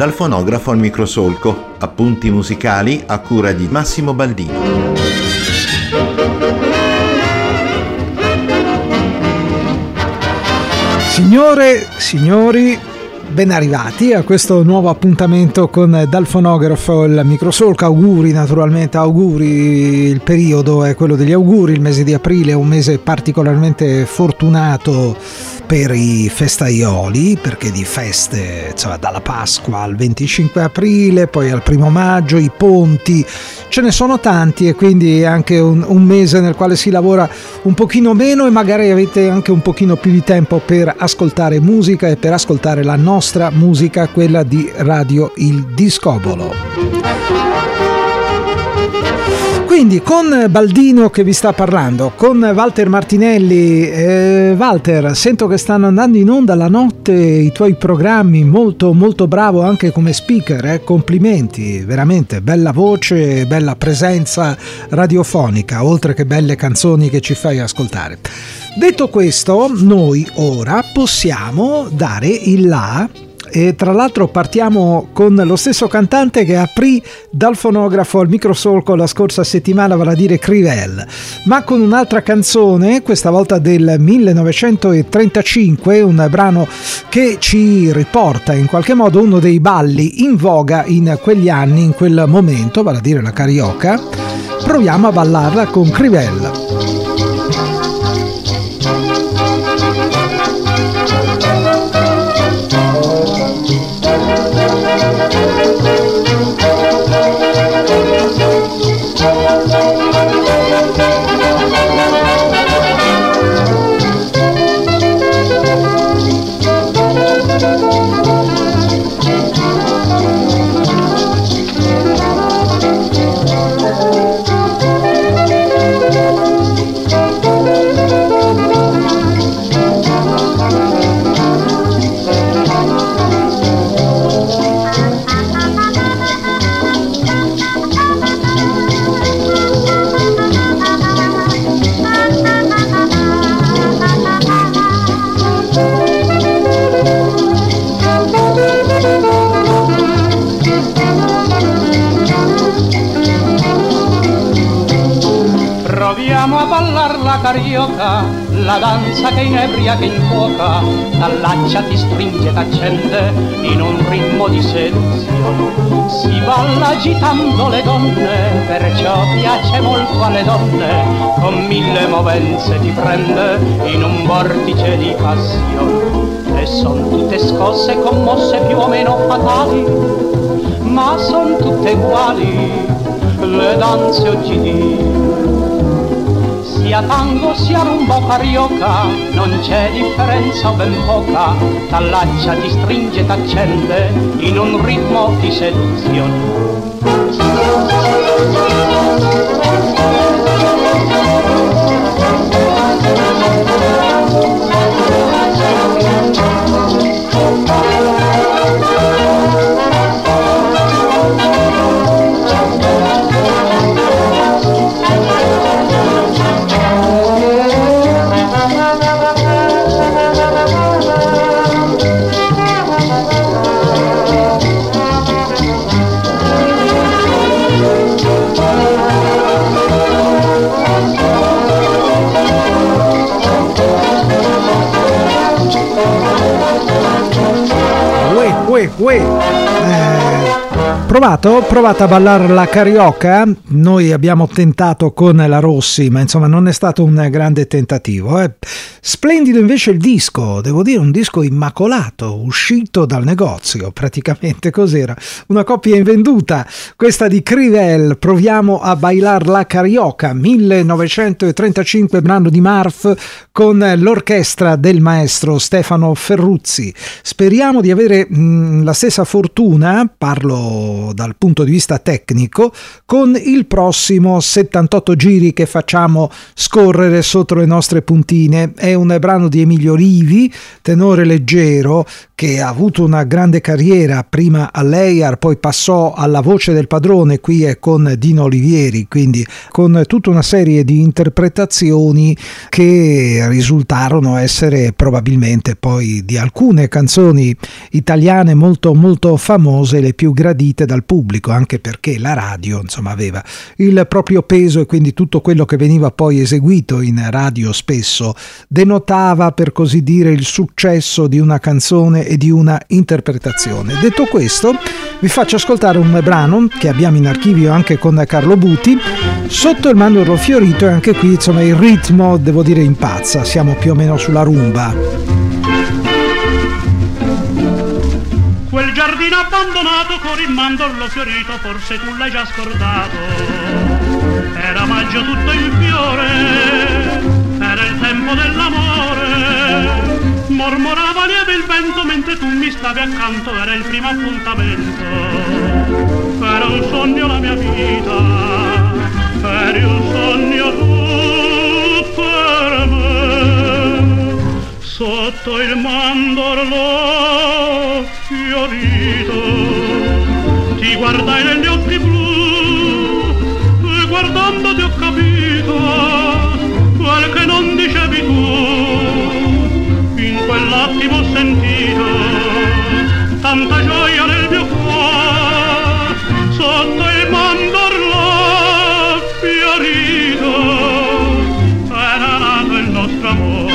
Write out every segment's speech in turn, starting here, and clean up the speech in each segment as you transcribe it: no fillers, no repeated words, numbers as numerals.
Dal fonografo al microsolco, appunti musicali a cura di Massimo Baldino. Signore, signori, ben arrivati a questo nuovo appuntamento con Dal fonografo al microsolco. Auguri, naturalmente, auguri. Il periodo è quello degli auguri, il mese di aprile è un mese particolarmente fortunato per i festaioli, perché di feste, cioè dalla Pasqua al 25 aprile, poi al 1 maggio, i ponti, ce ne sono tanti, e quindi è anche un mese nel quale si lavora un pochino meno e magari avete anche un pochino più di tempo per ascoltare musica e per ascoltare la nostra musica, quella di Radio Il Discobolo. Quindi con Baldino che vi sta parlando, con Walter Martinelli. Walter, sento che stanno andando in onda la notte i tuoi programmi, molto molto bravo anche come speaker, complimenti, veramente bella voce, bella presenza radiofonica, oltre che belle canzoni che ci fai ascoltare. Detto questo, noi ora possiamo dare il là. E tra l'altro partiamo con lo stesso cantante che aprì Dal fonografo al microsolco la scorsa settimana, vale a dire Crivel, ma con un'altra canzone, questa volta del 1935, un brano che ci riporta in qualche modo uno dei balli in voga in quegli anni, in quel momento, vale a dire la carioca. Proviamo a ballarla con Crivel. Proviamo a ballar la carioca, la danza che inebria, che infuoca, t'allaccia, ti stringe, t'accende in un ritmo di seduzione. Si balla agitando le donne, perciò piace molto alle donne, con mille movenze ti prende in un vortice di passione. E son tutte scosse, commosse, più o meno fatali, ma son tutte uguali le danze oggidì. Sia tango, sia rumba, carioca, non c'è differenza o ben poca, t'allaccia, ti stringe, t'accende in un ritmo di seduzione. Provate a ballare la carioca. Noi abbiamo tentato con la Rossi, ma insomma non è stato un grande tentativo. Splendido invece il disco, devo dire, un disco immacolato, uscito dal negozio, praticamente cos'era? Una copia invenduta, questa di Crivel. Proviamo a bailar la carioca, 1935, brano di Marf con l'orchestra del maestro Stefano Ferruzzi. Speriamo di avere la stessa fortuna, parlo dal punto di vista tecnico, con il prossimo 78 giri che facciamo scorrere sotto le nostre puntine. È un brano di Emilio Rivi, tenore leggero, che ha avuto una grande carriera prima all'EIAR, poi passò alla Voce del Padrone, qui è con Dino Olivieri, quindi con tutta una serie di interpretazioni che risultarono essere probabilmente poi di alcune canzoni italiane molto molto famose, le più gradite dal pubblico, anche perché la radio insomma aveva il proprio peso e quindi tutto quello che veniva poi eseguito in radio spesso denotava, per così dire, il successo di una canzone e di una interpretazione. Detto questo, vi faccio ascoltare un brano che abbiamo in archivio anche con Carlo Buti, Sotto il mandorlo fiorito, e anche qui insomma il ritmo devo dire impazza, siamo più o meno sulla rumba. Quel giardino abbandonato con il mandorlo fiorito, forse tu l'hai già scordato. Era maggio tutto in fiore, era il tempo dell'amore. Mormorava lieve il vento mentre tu mi stavi accanto, era il primo appuntamento. Era un sogno la mia vita, eri un sogno tu per me. Sotto il mandorlo fiorito ti guardai negli occhi blu e guardandoti ho capito quel che non dicevi tu. In quell'attimo ho sentito tanta gioia nel mio cuore. Sotto il mandorlo fiorito era nato il nostro amore.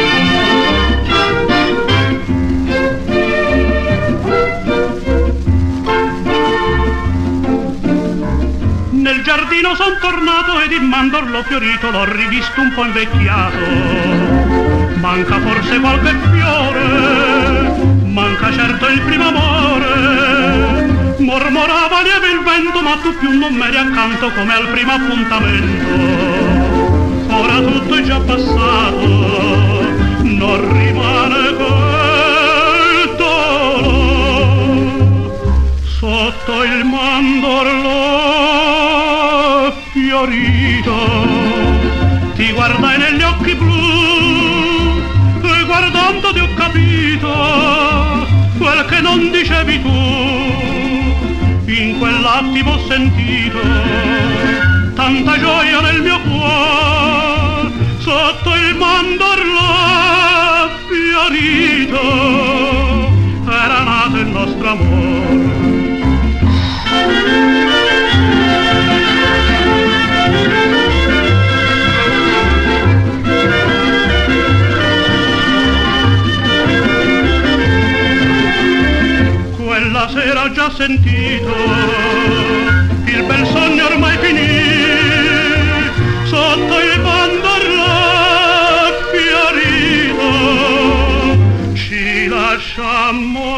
Nel giardino son tornato ed il mandorlo fiorito l'ho rivisto un po' invecchiato. Manca forse qualche fiore, manca certo il primo amore. Mormorava lieve il vento ma tu più non m'eri accanto come al primo appuntamento. Ora tutto è già passato, non rimane quel dolore. Sotto il mandorlo fiorito ti guardai negli occhi blu e guardandoti ho capito quel che non dicevi tu. In quell'attimo ho sentito tanta gioia nel mio cuore. Sotto il mandorlo fiorito era nato il nostro amore. Quella sera ho già sentito il bel sogno ormai finì. Sotto il mandorlo fiorito ci lasciammo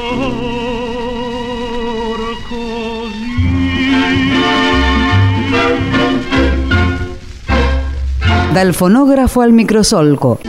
allora così. Dal fonografo al microsolco.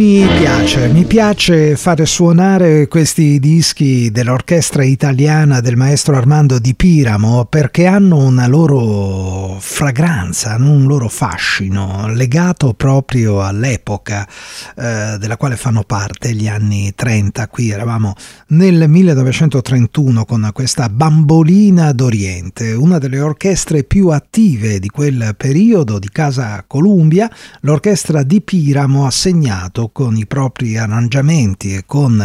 Mi piace fare suonare questi dischi dell'orchestra italiana del maestro Armando Di Piramo, perché hanno una loro fragranza, hanno un loro fascino legato proprio all'epoca della quale fanno parte, gli anni 30. Qui eravamo nel 1931 con questa Bambolina d'Oriente, una delle orchestre più attive di quel periodo di Casa Columbia. L'orchestra Di Piramo ha segnato con i propri arrangiamenti e con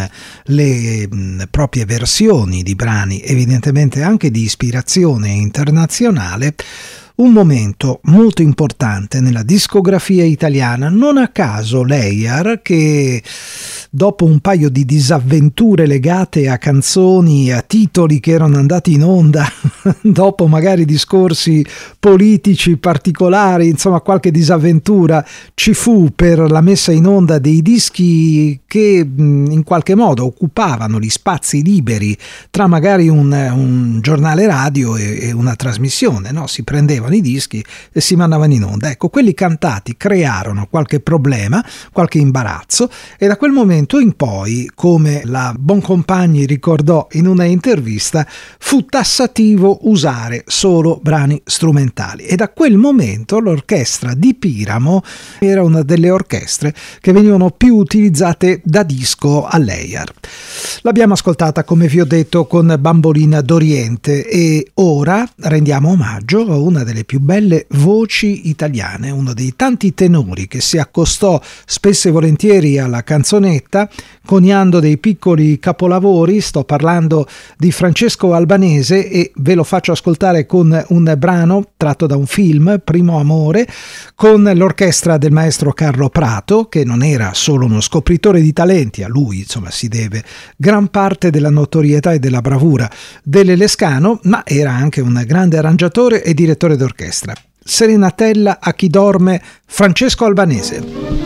le proprie versioni di brani, evidentemente anche di ispirazione internazionale, un momento molto importante nella discografia italiana. Non a caso Leyar, che dopo un paio di disavventure legate a canzoni e a titoli che erano andati in onda, dopo magari discorsi politici particolari, insomma qualche disavventura ci fu per la messa in onda dei dischi che in qualche modo occupavano gli spazi liberi tra magari un giornale radio e una trasmissione, no? Si prendevano i dischi e si mandavano in onda. Ecco, quelli cantati crearono qualche problema, qualche imbarazzo, e da quel momento in poi, come la Boncompagni ricordò in una intervista, fu tassativo usare solo brani strumentali, e da quel momento l'orchestra Di Piramo era una delle orchestre che venivano più utilizzate da disco a Leyar. L'abbiamo ascoltata, come vi ho detto, con Bambolina d'Oriente, e ora rendiamo omaggio a una delle più belle voci italiane, uno dei tanti tenori che si accostò spesso e volentieri alla canzonetta coniando dei piccoli capolavori. Sto parlando di Francesco Albanese, e ve lo faccio ascoltare con un brano tratto da un film, Primo Amore, con l'orchestra del maestro Carlo Prato, che non era solo uno scopritore di talenti, a lui insomma si deve gran parte della notorietà e della bravura delle Lescano, ma era anche un grande arrangiatore e direttore d'orchestra. Serenatella a chi dorme, Francesco Albanese.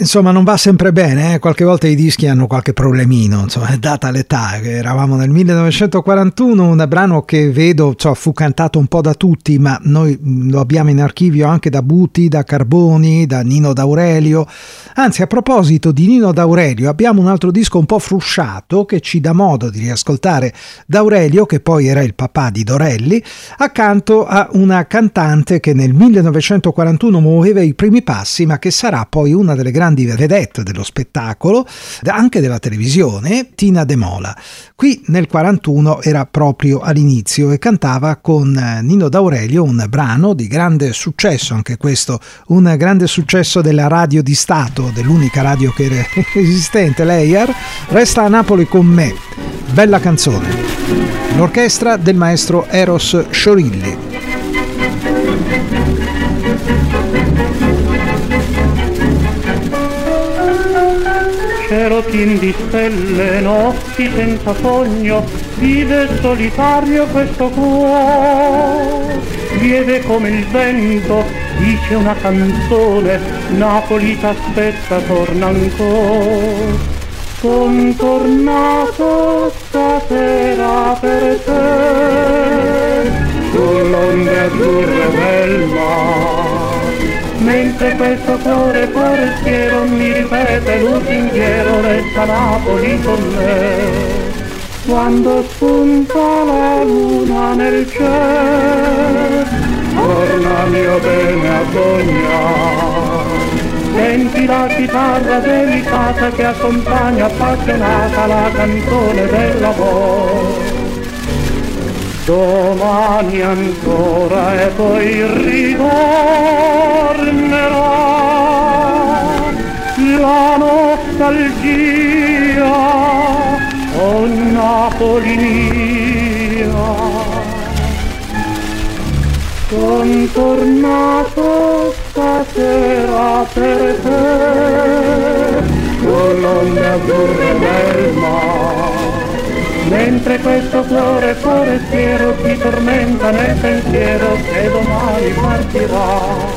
insomma non va sempre bene, qualche volta i dischi hanno qualche problemino, insomma, è data l'età, che eravamo nel 1941, un brano che vedo fu cantato un po' da tutti, ma noi lo abbiamo in archivio anche da Buti, da Carboni, da Nino D'Aurelio. Anzi, a proposito di Nino D'Aurelio, abbiamo un altro disco un po' frusciato che ci dà modo di riascoltare D'Aurelio, che poi era il papà di Dorelli, accanto a una cantante che nel 1941 muoveva i primi passi, ma che sarà poi una delle grandi vedette dello spettacolo, anche della televisione, Tina De Mola. Qui nel 41 era proprio all'inizio e cantava con Nino D'Aurelio un brano di grande successo, anche questo un grande successo della radio di Stato, dell'unica radio che era esistente, l'EIAR. Resta a Napoli con me, bella canzone, l'orchestra del maestro Eros Sciorilli. Cielo pien di stelle, notti senza sogno, vive solitario questo cuore, lieve come il vento, dice una canzone, Napoli t'aspetta, torna ancora. Son tornato stasera per te, sull'onde azzurre del mare, mentre questo cuore forestiero mi ripete lusinghiero, resta Napoli con me. Quando spunta la luna nel cielo, torna mio bene a sognare. Senti la chitarra delicata che accompagna appassionata la canzone dell'amore. Domani ancora e poi ritornerà la nostalgia, oh Napoli mia. Son tornato stasera per te, sull'onde azzurre del mare, mentre questo cuore forestiero ti tormenta nel pensiero che domani partirà.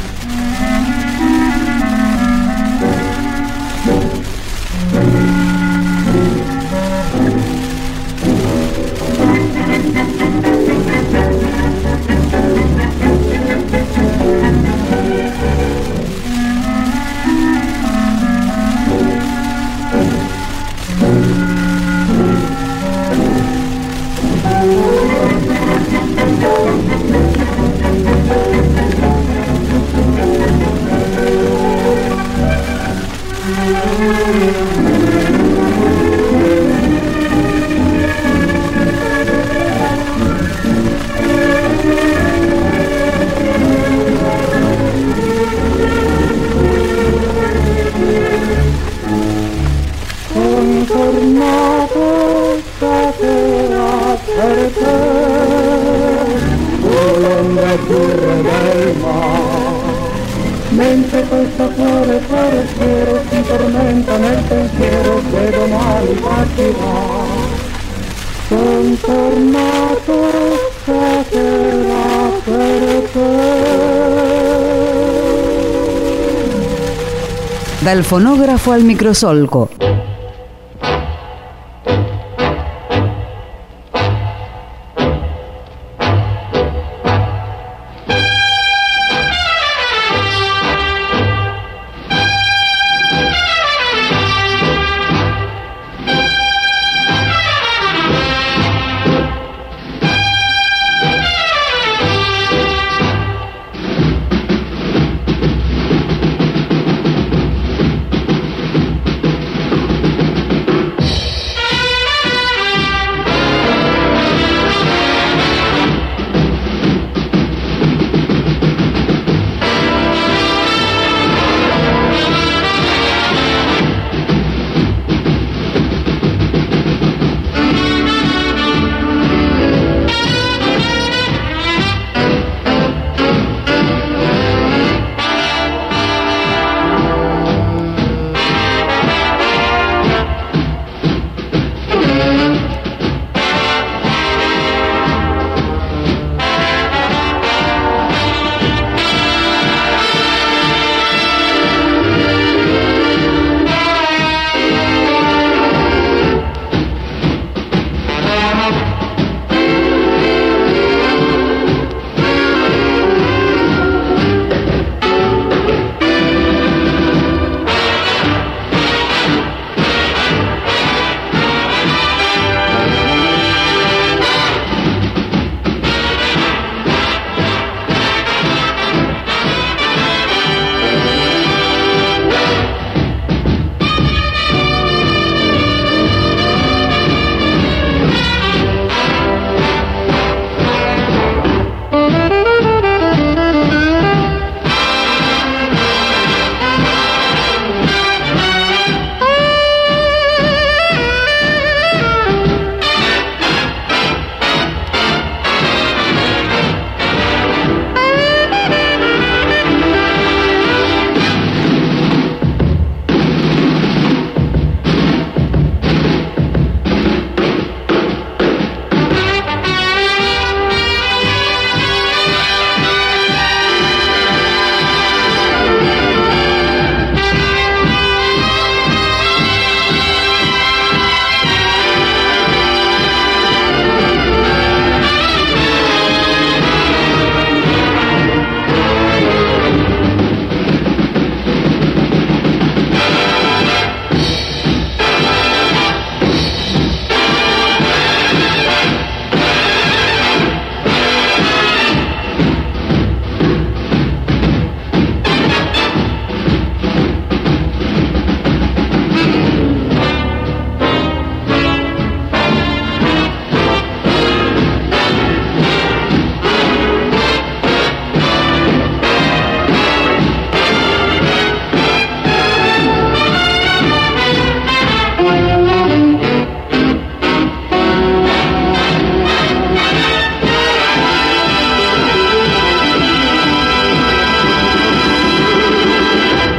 Mentre questo cuore forestiero si tormenta nel pensiero che domani partirà. Son tornato stasera per te. Dal fonografo al microsolco.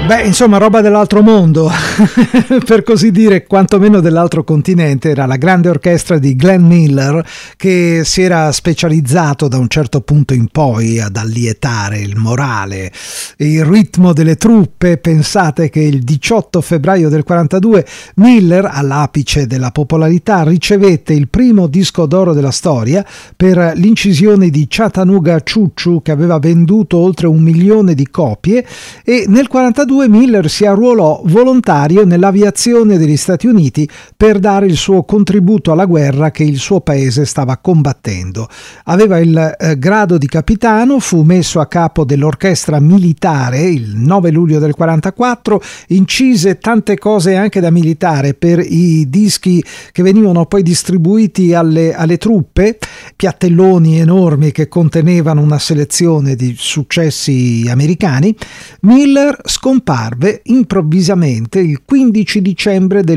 Beh, insomma, roba dell'altro mondo, per così dire, quantomeno dell'altro continente. Era la grande orchestra di Glenn Miller, che si era specializzato da un certo punto in poi ad allietare il morale, il ritmo delle truppe. Pensate che il 18 febbraio del 42 Miller, all'apice della popolarità, ricevette il primo disco d'oro della storia per l'incisione di Chattanooga Choo Choo, che aveva venduto oltre 1 milione di copie, e nel 42 Miller si arruolò volontario nell'aviazione degli Stati Uniti per dare il suo contributo alla guerra che il suo paese stava combattendo. Aveva il grado di capitano, fu messo a capo dell'orchestra militare il 9 luglio del 44, incise tante cose anche da militare per i dischi che venivano poi distribuiti alle truppe, piattelloni enormi che contenevano una selezione di successi americani. Miller scomparve improvvisamente il 15 dicembre del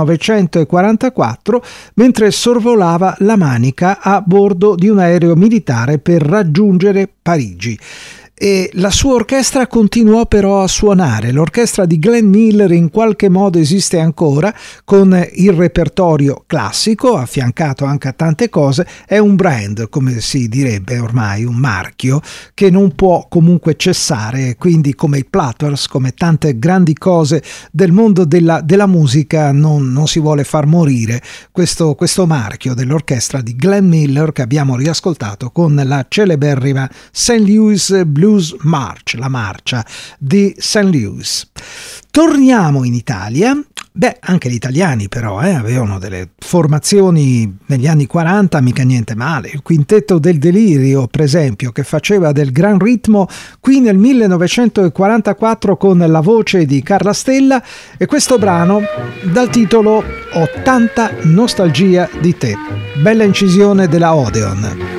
1944 mentre sorvolava la Manica a bordo di un aereo militare per raggiungere Parigi. E la sua orchestra continuò però a suonare. L'orchestra di Glenn Miller in qualche modo esiste ancora, con il repertorio classico affiancato anche a tante cose. È un brand, come si direbbe ormai, un marchio che non può comunque cessare, quindi come i Platters, come tante grandi cose del mondo della musica, non si vuole far morire questo marchio dell'orchestra di Glenn Miller, che abbiamo riascoltato con la celeberrima St. Louis Blues March, la marcia di St. Louis. Torniamo in Italia. Beh, anche gli italiani però avevano delle formazioni negli anni 40 mica niente male. Il Quintetto del Delirio, per esempio, che faceva del gran ritmo qui nel 1944 con la voce di Carla Stella, e questo brano dal titolo 80 Nostalgia di te. Bella incisione della Odeon.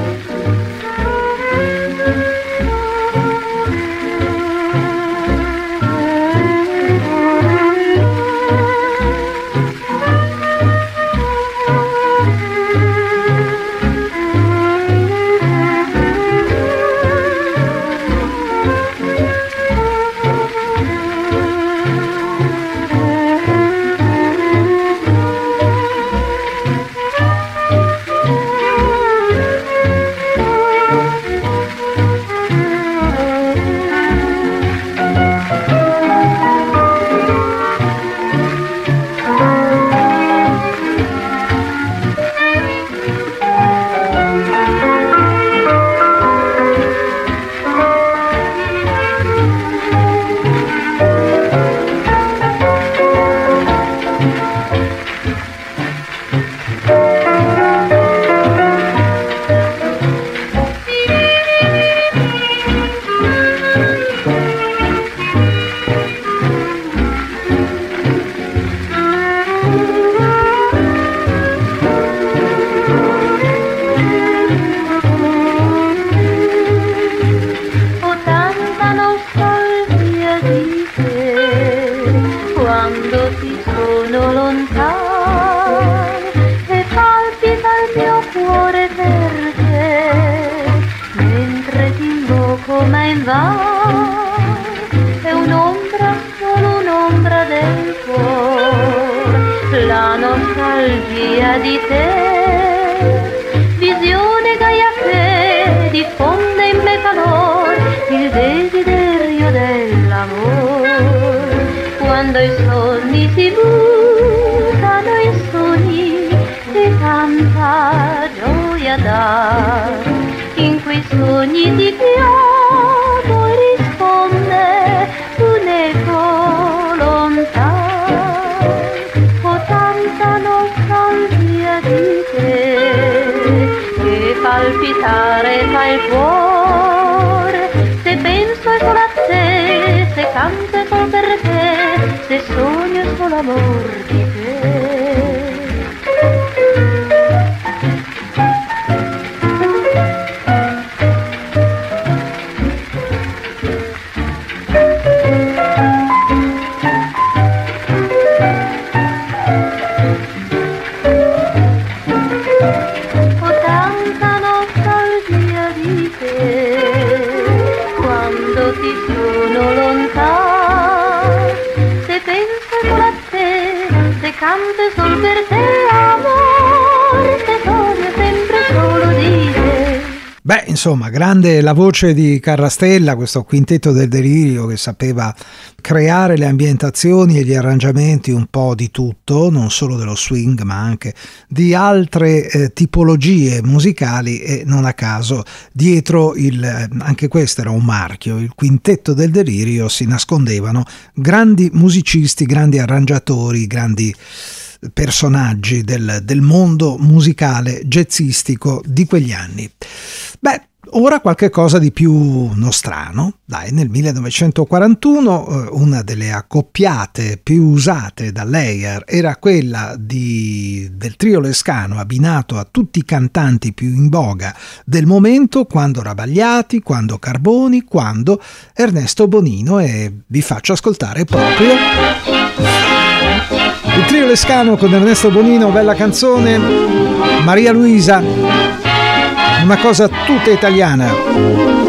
È un'ombra, solo un'ombra del cuore, la nostalgia di te, visione gaia che diffonde in me calore, il desiderio dell'amore, quando i sogni si mutano in sogni e tanta gioia dà, in quei sogni ti chiamo un'eco lontana, ho tanta nostalgia di te, che palpitare fa il cuore, se penso è solo a te, se canto è solo per te, se sogno è solo amor di te. Quando ti sono lontano canto sol per te, amor, che sogno sempre solo di te. Beh, insomma, grande la voce di Carrastella, questo quintetto del delirio che sapeva creare le ambientazioni e gli arrangiamenti un po' di tutto, non solo dello swing ma anche di altre tipologie musicali, e non a caso dietro anche questo era un marchio, il quintetto del delirio, si nascondevano grandi musicisti, grandi arrangiatori, grandi personaggi del mondo musicale jazzistico di quegli anni. Beh, ora qualche cosa di più nostrano. Dai, nel 1941 una delle accoppiate più usate dall'Air era quella del trio Lescano, abbinato a tutti i cantanti più in voga del momento, quando Rabagliati, quando Carboni, quando Ernesto Bonino, e vi faccio ascoltare proprio il trio Lescano con Ernesto Bonino, bella canzone, Maria Luisa, una cosa tutta italiana.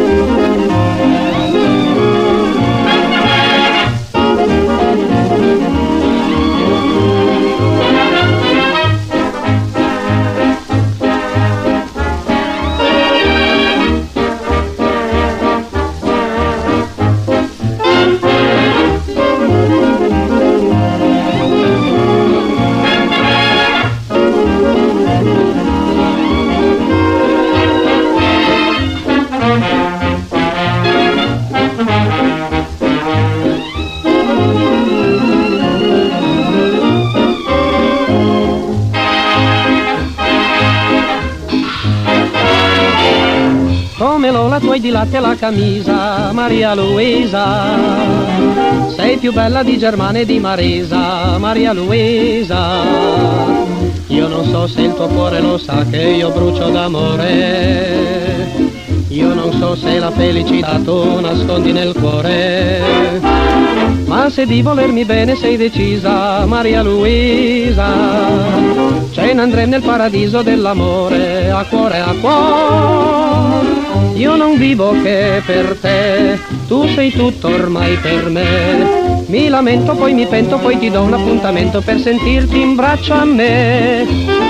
Come Lola tu hai di latte la camisa, Maria Luisa, sei più bella di Germana e di Marisa, Maria Luisa. Io non so se il tuo cuore lo sa che io brucio d'amore, io non so se la felicità tu nascondi nel cuore, ma se di volermi bene sei decisa, Maria Luisa, ce ne andremo nel paradiso dell'amore, a cuore a cuore. Io non vivo che per te, tu sei tutto ormai per me. Mi lamento, poi mi pento, poi ti do un appuntamento per sentirti in braccio a me.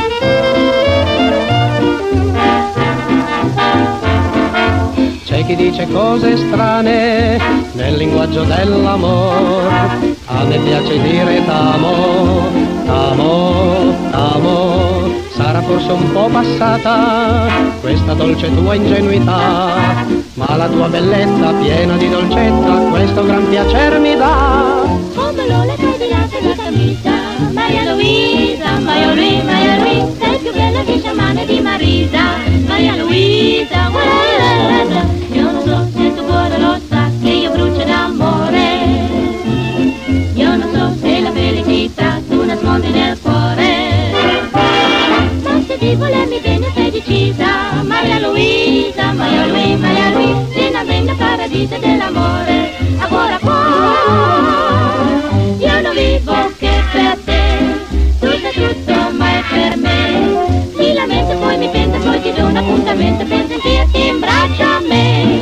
C'è chi dice cose strane nel linguaggio dell'amore. A me piace dire t'amo, t'amo, t'amo. Sarà forse un po' passata questa dolce tua ingenuità, ma la tua bellezza piena di dolcezza questo gran piacer mi dà. Come Lola tu di latte la camisa, Maria Luisa, Maria Luisa, Maria Luisa, sei più bella di Germana e di Marisa, Maria Luisa, guarda, io non so se il tuo cuore lo sa che io brucio d'amore, io non so se la felicità tu nascondi nel cuore, ma se di volermi bene sei decisa, Maria Luisa, Maria Luisa, Maria Luisa, se ne venga paradiso dell'amore, a cuore a cuore, io non vivo che per te, tu sei tutto ma è per me, mi lamento poi mi pento poi ti do un appuntamento per sentirti in braccio a me.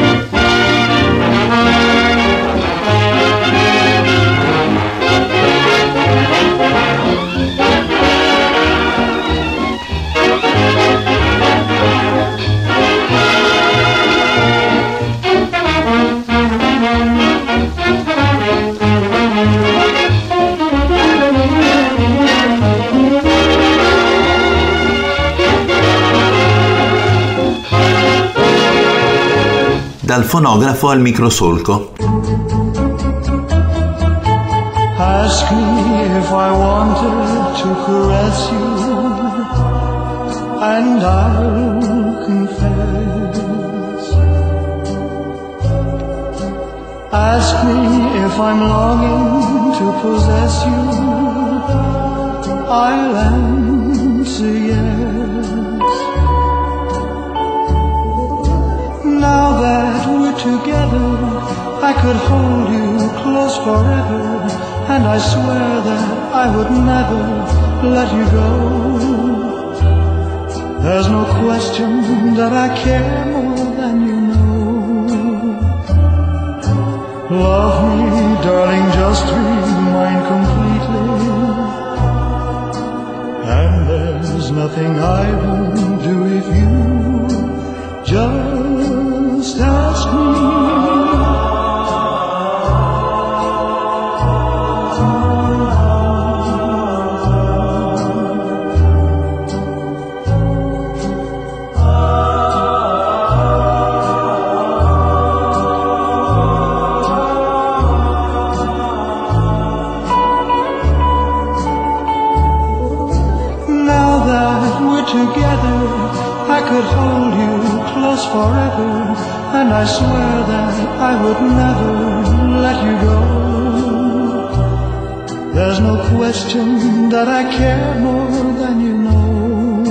Dal fonografo al microsolco. Ask me if I wanted to caress you, and I'll confess. Ask me if I'm longing to possess you, I'll answer yes. Now that we're together, I could hold you close forever, and I swear that I would never let you go. There's no question that I care more than you know. Love me, darling, just be mine completely. nothing I won't do if you just ask me. Together, I could hold you close forever, and I swear that I would never let you go. There's no question that I care more than you know.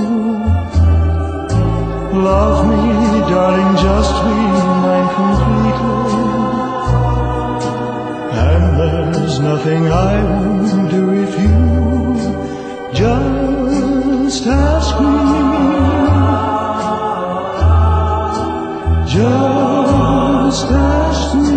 Love me, darling, just be mine completely, and there's nothing I won't do if you just ask me, just ask me.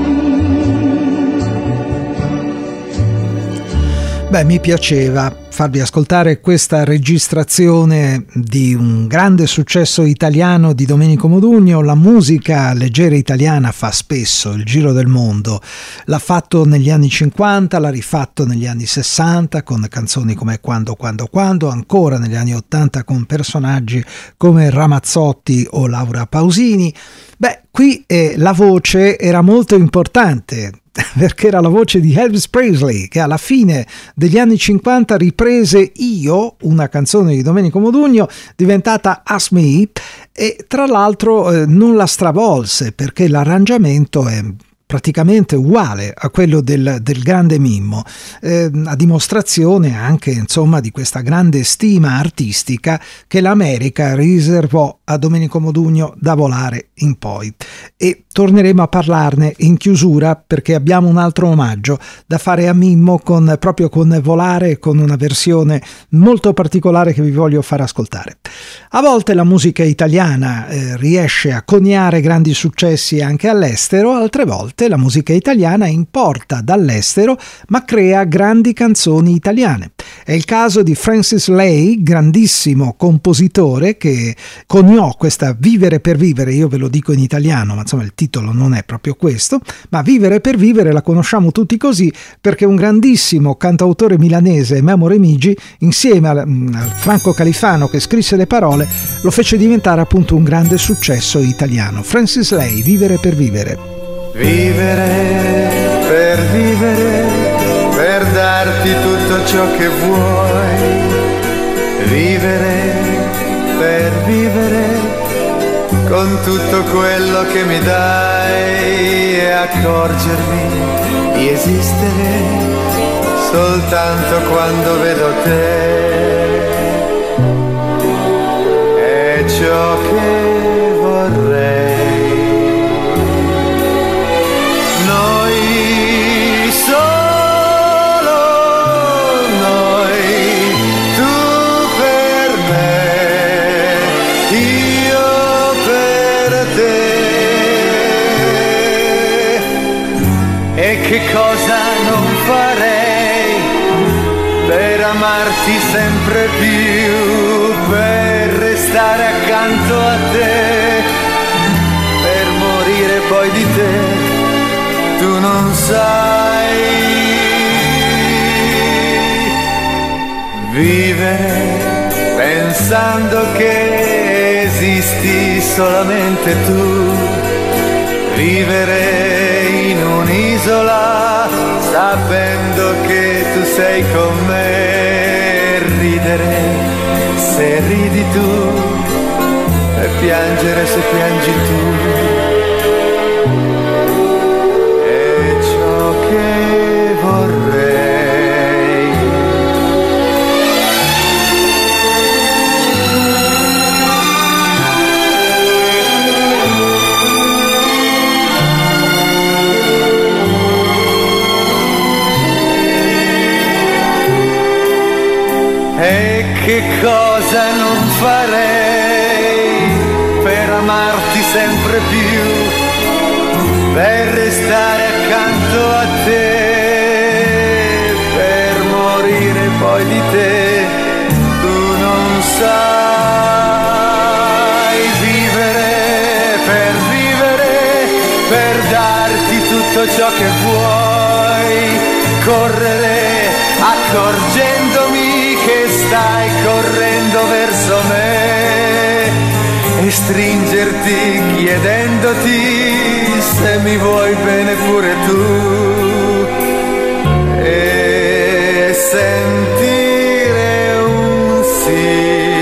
Beh, mi piaceva farvi ascoltare questa registrazione di un grande successo italiano di Domenico Modugno. La musica leggera italiana fa spesso il giro del mondo. L'ha fatto negli anni 50, l'ha rifatto negli anni 60 con canzoni come Quando, ancora negli anni 80 con personaggi come Ramazzotti o Laura Pausini. Beh, qui la voce era molto importante, perché era la voce di Elvis Presley, che alla fine degli anni 50 riprese Io, una canzone di Domenico Modugno diventata Ask Me, e tra l'altro non la stravolse, perché l'arrangiamento è praticamente uguale a quello del grande Mimmo, a dimostrazione anche, insomma, di questa grande stima artistica che l'America riservò a Domenico Modugno da Volare in poi. E torneremo a parlarne in chiusura, perché abbiamo un altro omaggio da fare a Mimmo proprio con Volare, con una versione molto particolare che vi voglio far ascoltare. A volte la musica italiana riesce a coniare grandi successi anche all'estero, altre volte la musica italiana importa dall'estero ma crea grandi canzoni italiane. È il caso di Francis Lai, grandissimo compositore che coniò questa Vivere per vivere, io ve lo dico in italiano, ma insomma il titolo non è proprio questo, ma Vivere per vivere la conosciamo tutti così perché un grandissimo cantautore milanese, Memo Remigi, insieme al Franco Califano che scrisse le parole, lo fece diventare appunto un grande successo italiano. Francis Lai, Vivere per vivere. Vivere per vivere, per darti tutto ciò che vuoi. Vivere per vivere, con tutto quello che mi dai, e accorgermi di esistere soltanto quando vedo te. È ciò che vorrei. Che cosa non farei per amarti sempre più, per restare accanto a te, per morire poi di te, tu non sai. Vivere pensando che esisti solamente tu, vivere in un'isola sapendo che tu sei con me, ridere se ridi tu e piangere se piangi tu. È ciò che vorrei. E che cosa non farei per amarti sempre più, per restare accanto a te, per morire poi di te, tu non sai. per darti tutto ciò che vuoi, correre accorgendomi che stai correndo verso me e stringerti chiedendoti se mi vuoi bene pure tu e sentire un sì.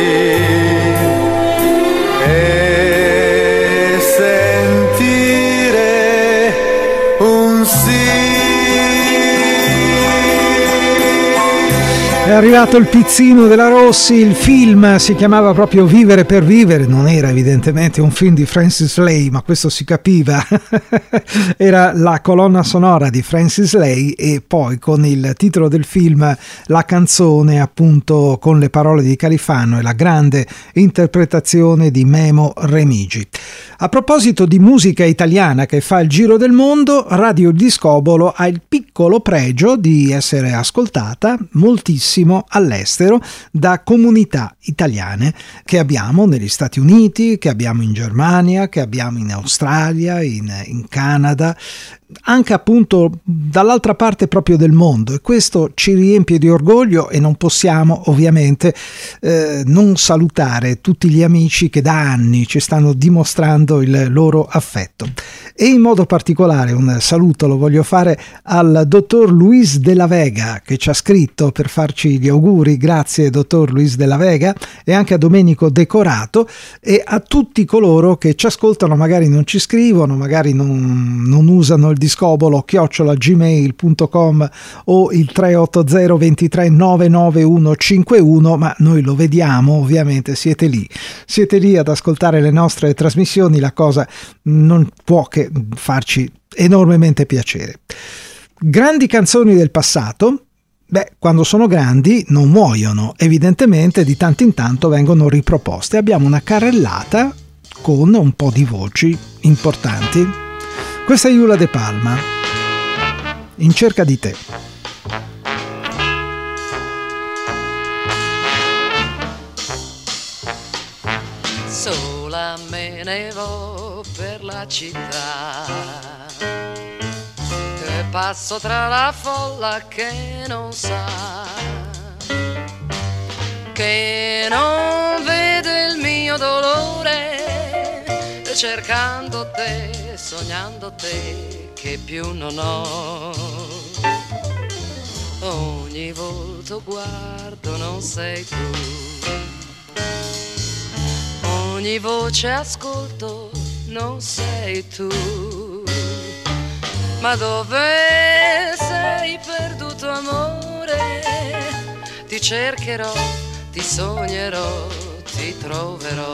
È arrivato il pizzino della Rossi, il film si chiamava proprio Vivere per vivere, non era evidentemente un film di Francis Lai, ma questo si capiva, era la colonna sonora di Francis Lai e poi con il titolo del film la canzone appunto con le parole di Califano e la grande interpretazione di Memo Remigi. A proposito di musica italiana che fa il giro del mondo, Radio Il Discobolo ha il piccolo pregio di essere ascoltata moltissimo all'estero da comunità italiane che abbiamo negli Stati Uniti, che abbiamo in Germania, che abbiamo in Australia, in Canada, anche appunto dall'altra parte proprio del mondo, e questo ci riempie di orgoglio e non possiamo ovviamente non salutare tutti gli amici che da anni ci stanno dimostrando il loro affetto. E in modo particolare un saluto lo voglio fare al dottor Luis de la Vega che ci ha scritto per farci gli auguri, grazie dottor Luis de la Vega, e anche a Domenico Decorato e a tutti coloro che ci ascoltano, magari non ci scrivono, magari non usano il discobolo @gmail.com o il 380 23 99151, ma noi lo vediamo, ovviamente siete lì ad ascoltare le nostre trasmissioni, la cosa non può che farci enormemente piacere. Grandi canzoni del passato, quando sono grandi non muoiono, evidentemente di tanto in tanto vengono riproposte. Abbiamo una carrellata con un po' di voci importanti. Questa è Iula De Palma, In cerca di te. Sola me ne vo per la città e passo tra la folla che non sa, che non vede il mio dolore, cercando te, sognando te, che più non ho. Ogni volto guardo, non sei tu, ogni voce ascolto, non sei tu. Ma dove sei perduto amore? Ti cercherò, ti sognerò, ti troverò.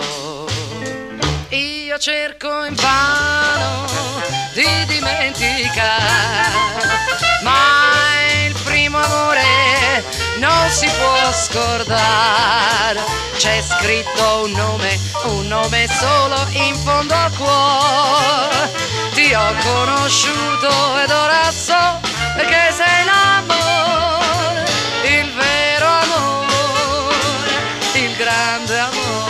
Io cerco invano di dimenticare, ma il primo amore non si può scordare. C'è scritto un nome solo in fondo al cuore. Ti ho conosciuto ed ora so che sei l'amore, il vero amore, il grande amore.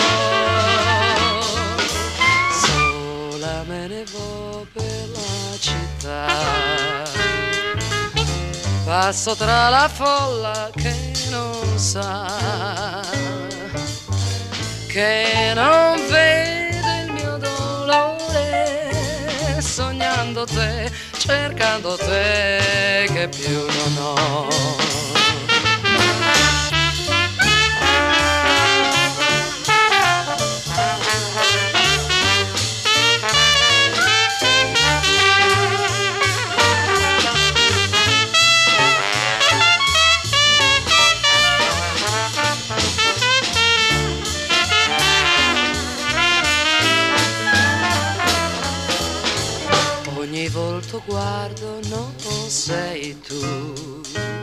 Sola me ne vo per la città, passo tra la folla che non sa, che non vede il mio dolore, sognando te, cercando te, che più non ho. Ogni volto guardo, non sei tu,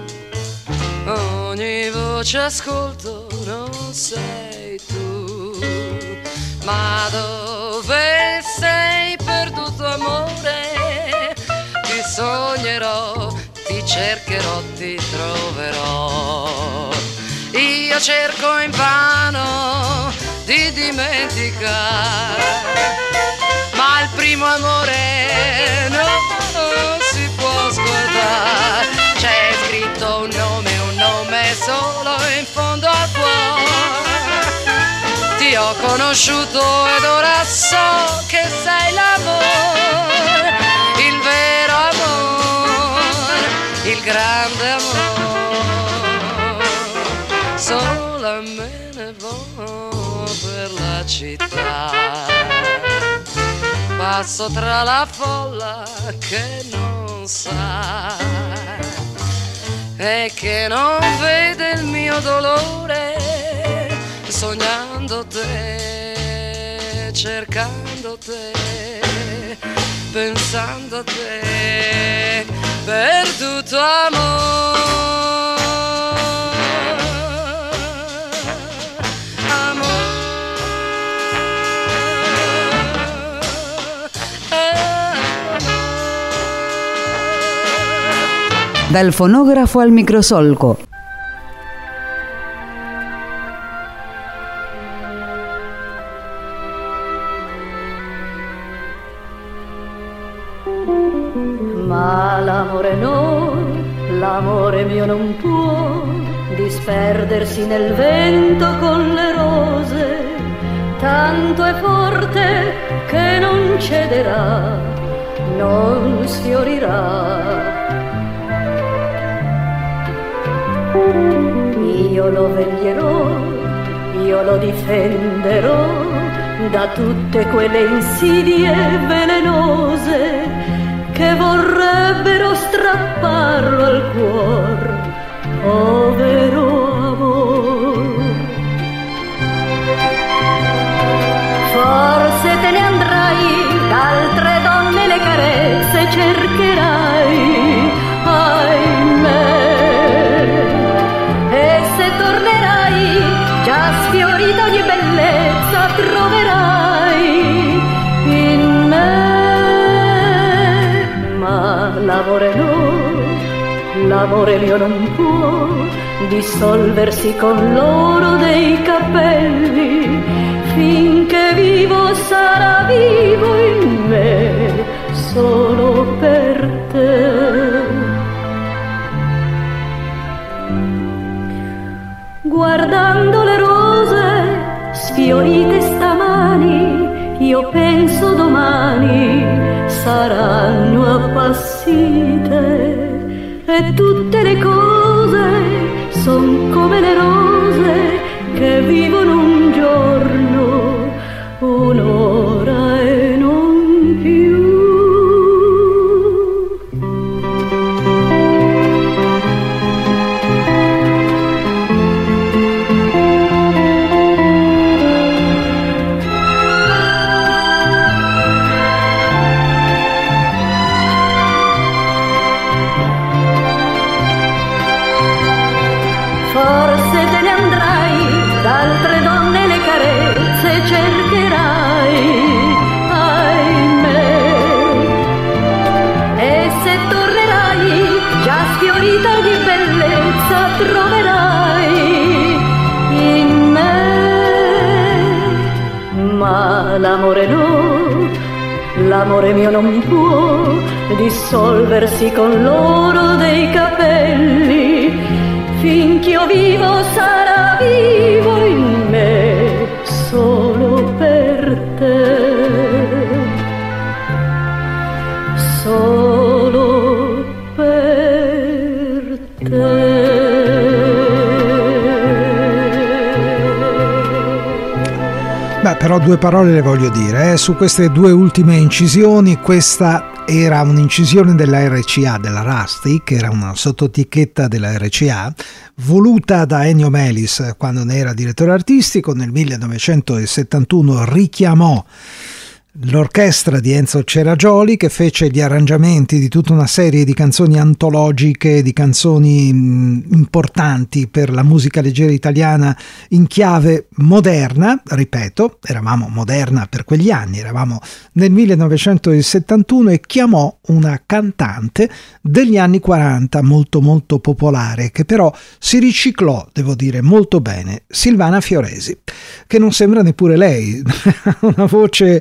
ogni voce ascolto, non sei tu. Ma dove sei perduto amore? Ti sognerò, ti cercherò, ti troverò. Io cerco invano di dimenticare, ma il primo amore non si può scordare. C'è scritto un nome solo in fondo al cuore. Ti ho conosciuto ed ora so che sei l'amore, il vero amore, il grande amore. Sola me ne vo per la città, passo tra la folla che non sa e che non vede il mio dolore, sognando te, cercando te, pensando a te, perduto amore. Dal fonografo al microsolco. Ma l'amore no, l'amore mio non può disperdersi nel vento con le rose, tanto è forte che non cederà, non sfiorirà. Io lo veglierò, io lo difenderò da tutte quelle insidie velenose che vorrebbero strapparlo al cuor, povero amor. Forse te ne andrai, da altre donne le carezze cercherai, ahimè. E se tornerai, già sfiorita ogni bellezza troverai in me. Ma l'amore no, l'amore mio non può dissolversi con l'oro dei capelli, finché vivo sarà vivo in me, solo per te. Guardando le rose sfiorite stamani, io penso domani saranno appassite, e tutte le cose son come le rose che vivono un giorno, un'ora e non più. Forse te ne andrai, da altre donne le carezze cercherai, ahimè. E se tornerai, già sfiorita di bellezza troverai in me. Ma l'amore no, l'amore mio non può dissolversi con l'oro dei capelli, finché io vivo sarà vivo in me, solo per te, solo per te. Beh, però due parole le voglio dire, su queste due ultime incisioni. Questa era un'incisione della RCA, della Rusty, che era una sottoetichetta della RCA, voluta da Ennio Melis quando ne era direttore artistico. Nel 1971 richiamò l'orchestra di Enzo Ceragioli, che fece gli arrangiamenti di tutta una serie di canzoni antologiche, di canzoni importanti per la musica leggera italiana in chiave moderna. Ripeto, eravamo moderna per quegli anni, eravamo nel 1971, e chiamò una cantante degli anni 40 molto molto popolare, che però si riciclò, devo dire, molto bene, Silvana Fioresi, che non sembra neppure lei, una voce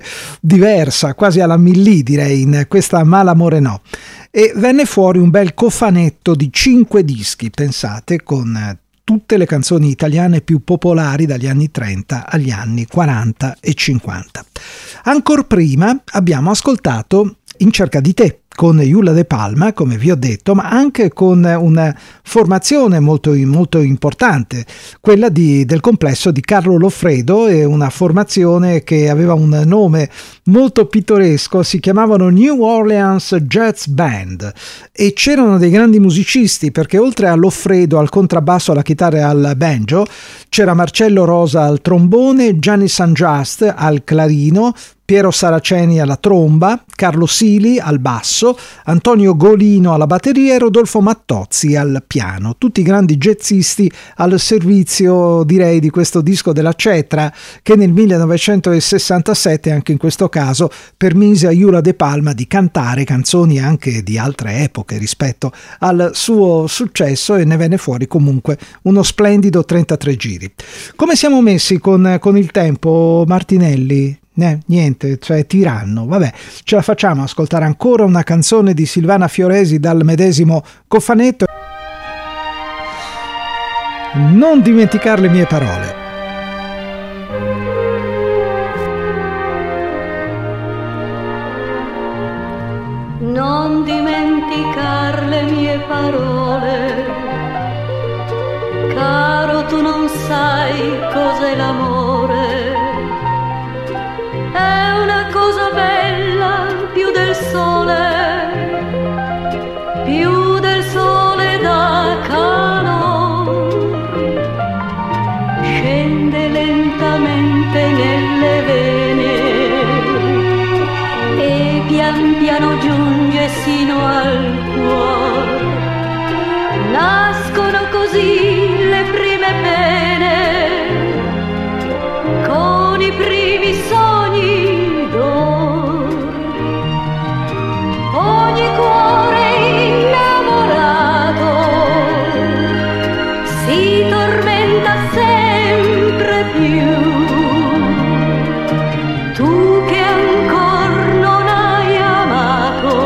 diversa, quasi alla Millì direi, in questa Malamore no. E venne fuori un bel cofanetto di 5 dischi, pensate, con tutte le canzoni italiane più popolari dagli anni 30 agli anni 40 e 50. Ancor prima abbiamo ascoltato In cerca di te con Eula De Palma, come vi ho detto, ma anche con una formazione molto importante, quella del complesso di Carlo Loffredo, e una formazione che aveva un nome molto pittoresco, si chiamavano New Orleans Jazz Band, e c'erano dei grandi musicisti, perché oltre a Loffredo al contrabbasso, alla chitarra e al banjo, c'era Marcello Rosa al trombone, Gianni San Just al clarino, Piero Saraceni alla tromba, Carlo Sili al basso, Antonio Golino alla batteria e Rodolfo Mattozzi al piano, tutti grandi jazzisti al servizio, direi, di questo disco della Cetra, che nel 1967, anche in questo caso, permise a Eula De Palma di cantare canzoni anche di altre epoche rispetto al suo successo, e ne venne fuori comunque uno splendido 33 giri. Come siamo messi con il tempo, Martinelli? Niente, cioè tiranno. Vabbè, ce la facciamo ascoltare ancora una canzone di Silvana Fioresi dal medesimo cofanetto. Non dimenticare le mie parole. Non dimenticar le mie parole, caro, tu non sai cos'è l'amore. È una cosa bella, più del sole da calore. Scende lentamente nelle vene e pian piano giunge sino al cuore. Nascono così le prime pene, con i primi sogni d'oro. Ogni cuore innamorato si tormenta sempre più. Tu che ancor non hai amato,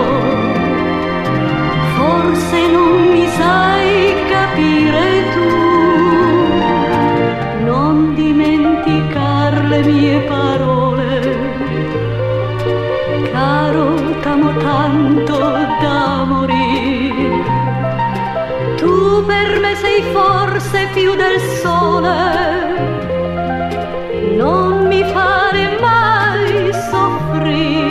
forse non mi sai capire tu. Non dimenticar le mie parole, caro, t'amo tanto da morire. Tu per me sei forse più del sole, non mi fare mai soffrire.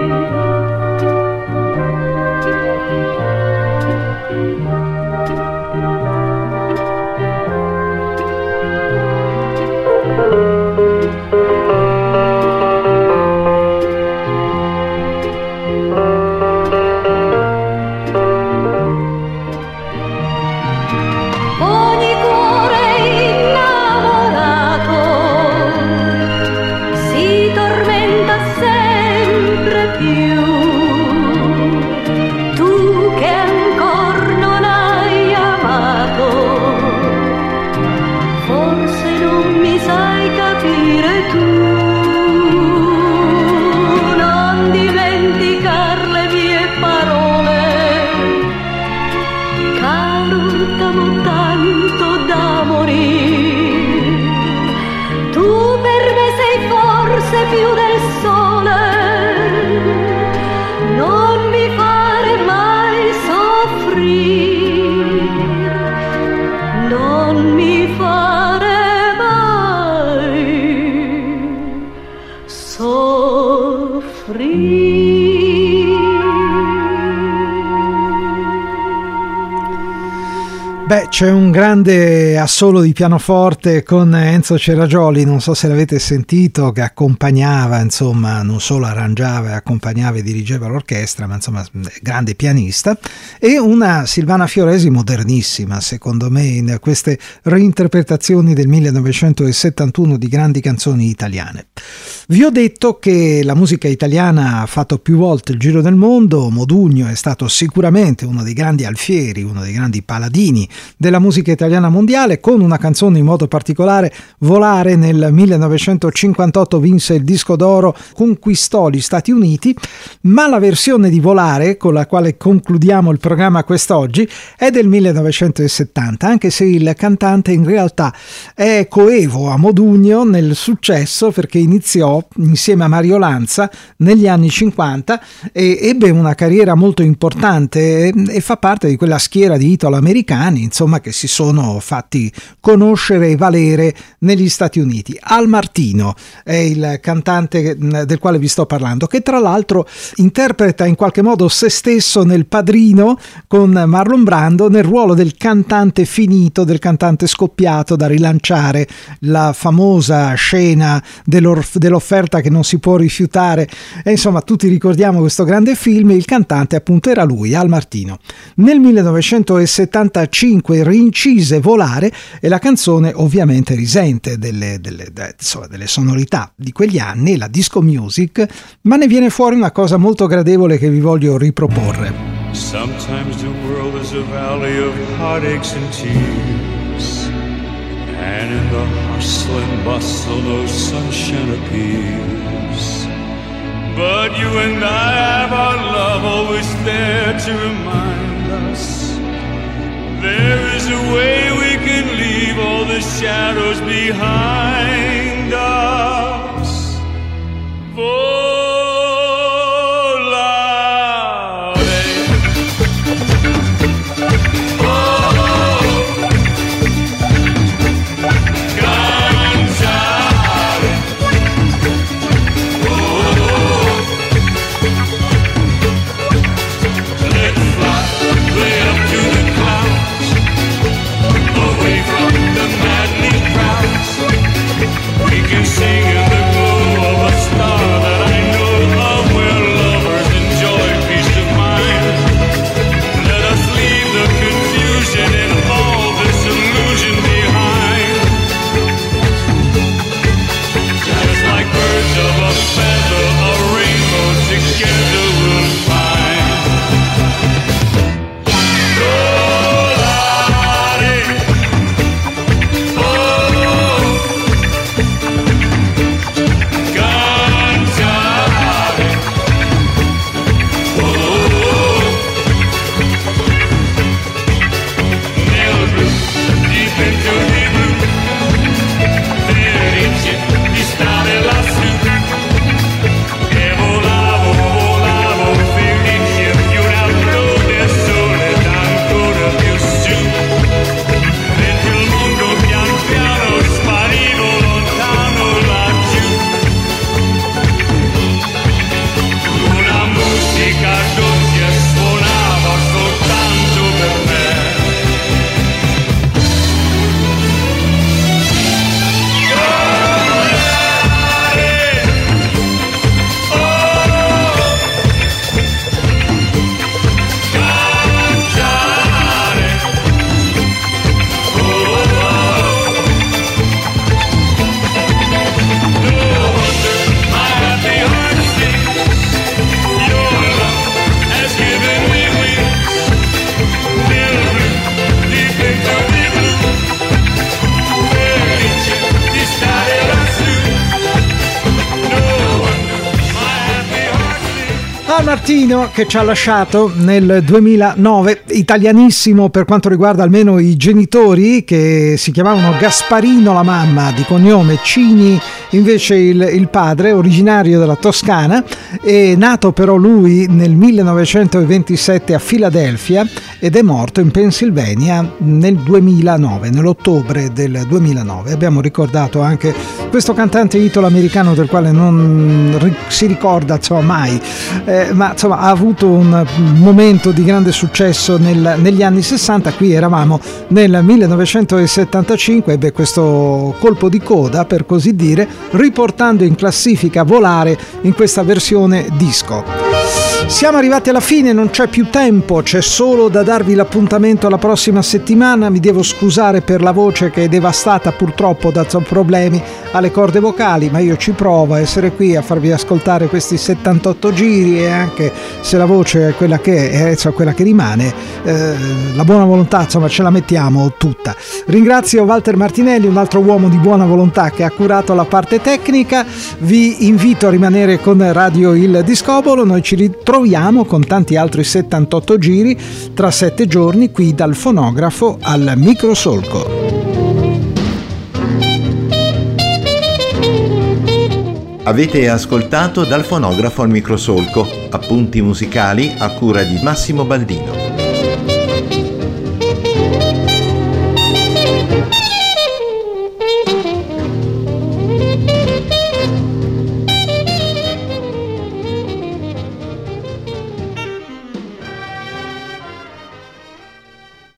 Beh, c'è un grande assolo di pianoforte con Enzo Ceragioli, non so se l'avete sentito, che accompagnava, insomma, non solo arrangiava, accompagnava e dirigeva l'orchestra, ma insomma, grande pianista, e una Silvana Fioresi modernissima, secondo me, in queste reinterpretazioni del 1971 di grandi canzoni italiane. Vi ho detto che la musica italiana ha fatto più volte il giro del mondo. Modugno è stato sicuramente uno dei grandi alfieri, uno dei grandi paladini della musica italiana mondiale, con una canzone in modo particolare, Volare. Nel 1958 vinse il disco d'oro, conquistò gli Stati Uniti, ma la versione di Volare con la quale concludiamo il programma quest'oggi è del 1970, anche se il cantante in realtà è coevo a Modugno nel successo, perché iniziò insieme a Mario Lanza negli anni 50 e ebbe una carriera molto importante e fa parte di quella schiera di italo-americani, insomma, che si sono fatti conoscere e valere negli Stati Uniti. Al Martino è il cantante del quale vi sto parlando, che tra l'altro interpreta in qualche modo se stesso nel Padrino con Marlon Brando nel ruolo del cantante finito, del cantante scoppiato da rilanciare, la famosa scena dell'offerta che non si può rifiutare, e insomma tutti ricordiamo questo grande film. Il cantante appunto era lui, Al Martino. Nel 1975 rincise Volare e la canzone ovviamente risente delle sonorità di quegli anni, la disco music, ma ne viene fuori una cosa molto gradevole che vi voglio riproporre. Sometimes the world is a valley of heartaches and tears, and in the hustle and bustle no sunshine appears. But you and I have our love always there to remind us there is a way we can leave all the shadows behind us. Martino, che ci ha lasciato nel 2009, italianissimo per quanto riguarda almeno i genitori, che si chiamavano Gasparino la mamma, di cognome Cini invece il padre, originario della Toscana, è nato però lui nel 1927 a Filadelfia ed è morto in Pennsylvania nel 2009, nell'ottobre del 2009. Abbiamo ricordato anche questo cantante italo-americano del quale non si ricorda mai, ma insomma ha avuto un momento di grande successo negli anni 60. Qui eravamo nel 1975, ebbe questo colpo di coda, per così dire, riportando in classifica Volare in questa versione disco. Siamo arrivati alla fine, non c'è più tempo, c'è solo da darvi l'appuntamento alla prossima settimana. Mi devo scusare per la voce che è devastata purtroppo da problemi alle corde vocali, ma io ci provo a essere qui a farvi ascoltare questi 78 giri, e anche se la voce è quella che è, cioè quella che rimane, la buona volontà insomma ce la mettiamo tutta. Ringrazio Walter Martinelli, un altro uomo di buona volontà che ha curato la parte tecnica. Vi invito a rimanere con Radio Il Discobolo, noi ci ritroviamo con tanti altri 78 giri tra 7 giorni qui dal fonografo al microsolco. Avete ascoltato Dal fonografo al microsolco, appunti musicali a cura di Massimo Baldino.